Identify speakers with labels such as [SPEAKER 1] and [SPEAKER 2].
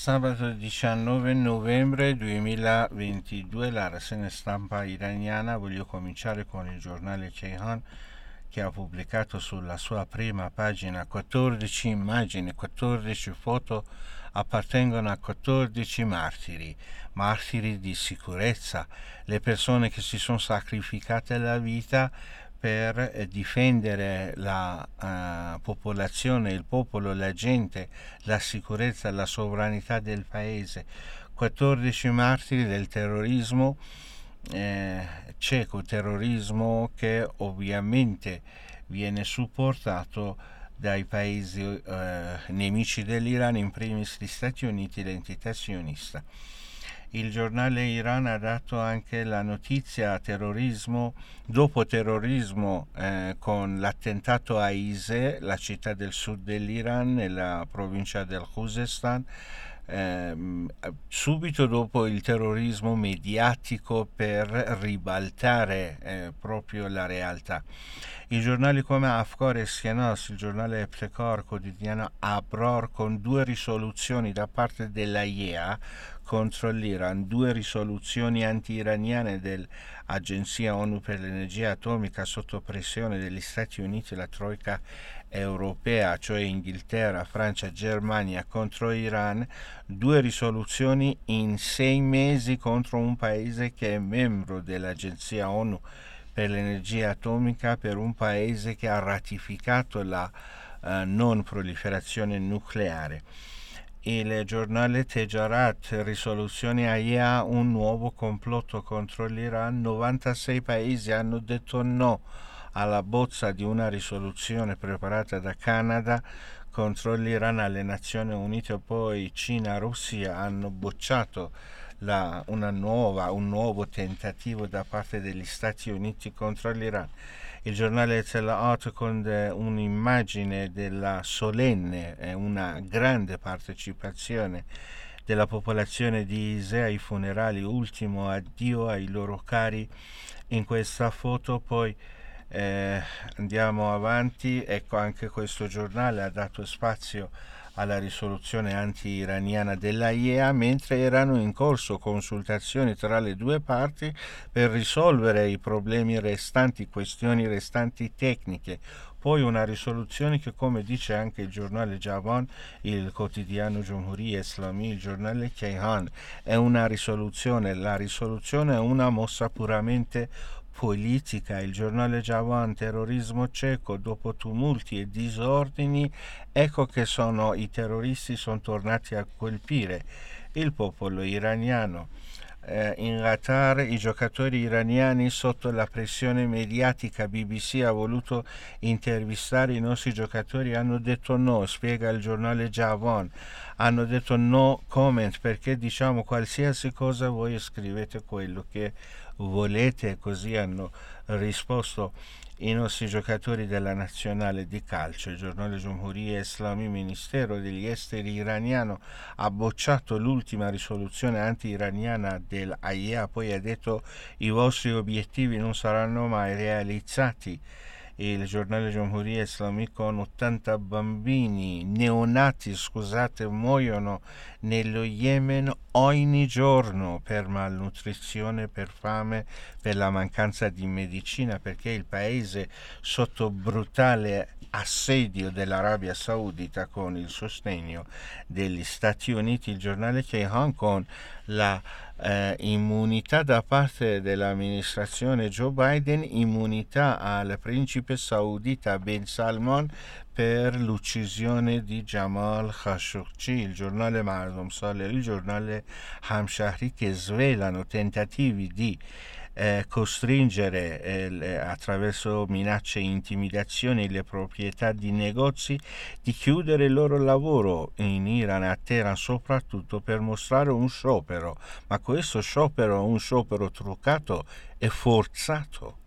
[SPEAKER 1] Sabato 19 novembre 2022, la rassegna stampa iraniana. Voglio cominciare con il giornale Ceyhan, che ha pubblicato sulla sua prima pagina 14 immagini, 14 foto appartengono a 14 martiri di sicurezza, le persone che si sono sacrificate la vita per difendere la popolazione, il popolo, la gente, la sicurezza, la sovranità del paese. 14 martiri del terrorismo cieco, terrorismo che ovviamente viene supportato dai paesi nemici dell'Iran, in primis gli Stati Uniti, l'entità sionista. Il giornale Iran ha dato anche la notizia terrorismo, dopo terrorismo con l'attentato a Izeh, la città del sud dell'Iran, nella provincia del Khuzestan, subito dopo il terrorismo mediatico per ribaltare proprio la realtà. I giornali come Afkar e Skenos, il giornale Eptekar quotidiano Abror, con 2 risoluzioni da parte dell'AIEA contro l'Iran, 2 risoluzioni anti-iraniane dell'Agenzia ONU per l'Energia Atomica sotto pressione degli Stati Uniti e la Troika europea, cioè Inghilterra, Francia, Germania contro Iran, 2 risoluzioni in 6 mesi contro un paese che è membro dell'Agenzia ONU per l'Energia Atomica, per un paese che ha ratificato la non proliferazione nucleare. Il giornale Tejarat, risoluzione AIEA, un nuovo complotto contro l'Iran. 96 paesi hanno detto no alla bozza di una risoluzione preparata da Canada contro l'Iran alle Nazioni Unite. Poi Cina e Russia hanno bocciato un nuovo tentativo da parte degli Stati Uniti contro l'Iran. Il giornale Tel-Aviv con un'immagine della solenne una grande partecipazione della popolazione di Izeh ai funerali, ultimo addio ai loro cari in questa foto. Poi andiamo avanti. Ecco, anche questo giornale ha dato spazio alla risoluzione anti-iraniana dell'AIEA, mentre erano in corso consultazioni tra le due parti per risolvere i problemi restanti, questioni restanti tecniche. Poi una risoluzione che, come dice anche il giornale Javan, il quotidiano Jumhuri Islami, il giornale Ceyhan, è una risoluzione. La risoluzione è una mossa puramente politica. Il giornale Javan, terrorismo cieco, dopo tumulti e disordini, ecco che i terroristi sono tornati a colpire il popolo iraniano. In Qatar i giocatori iraniani sotto la pressione mediatica, BBC ha voluto intervistare i nostri giocatori, hanno detto no, spiega il giornale Javan, hanno detto no comment, perché diciamo qualsiasi cosa voi scrivete quello che volete, così hanno risposto i nostri giocatori della nazionale di calcio. Il giornale Jumhuri Islami, Ministero degli Esteri iraniano, ha bocciato l'ultima risoluzione anti-iraniana dell'AIEA, poi ha detto i vostri obiettivi non saranno mai realizzati. Il giornale Jumhuri Islami con 80 bambini neonati, muoiono nello Yemen ogni giorno per malnutrizione, per fame, per la mancanza di medicina, perché il paese sotto brutale assedio dell'Arabia Saudita con il sostegno degli Stati Uniti. Il giornale Ceyhan con la immunità da parte dell'amministrazione Joe Biden, immunità al principe saudita Ben Salman per l'uccisione di Jamal Khashoggi. Il giornale Mardom Saleh, il giornale Hamshahri, che svelano tentativi di costringere attraverso minacce e intimidazioni le proprietà di negozi di chiudere il loro lavoro in Iran, a Teheran soprattutto, per mostrare un sciopero, ma questo sciopero è un sciopero truccato e forzato.